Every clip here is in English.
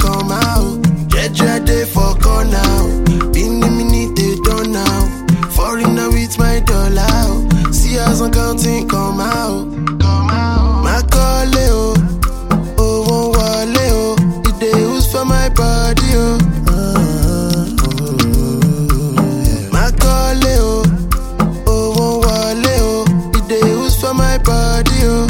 come out. Jeje dey for corner. Been a minute they done now. Foreigner with my dollar. See as I'm counting come out. My call oh won't wale oh. It dey use for my body oh. My call oh won't wale oh. It dey use for my body oh.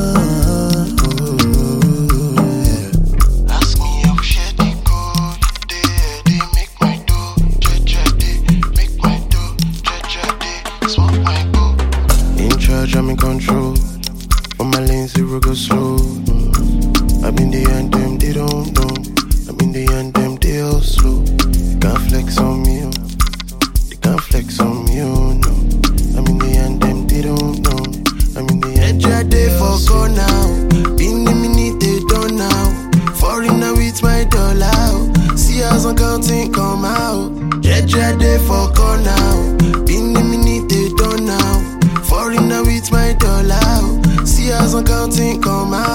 Ask me how share the code. They make my dough. Jeje dey make my dough. Jeje dey smoke my go. In charge, I'm in control. On my lane, zero go slow. I'm in the end, them they don't know. I'm in the end, them they all slow. They can't flex on me, oh. They can't flex on me, oh no. I'm in the end, them they don't know. I'm in the end, them they all slow. Now. Been a minute they done now. Foreigner with my dollar. See as I'm counting come out. Jeje dey for corner. Been a minute they done now. Foreigner with my dollar. See as I'm counting come out.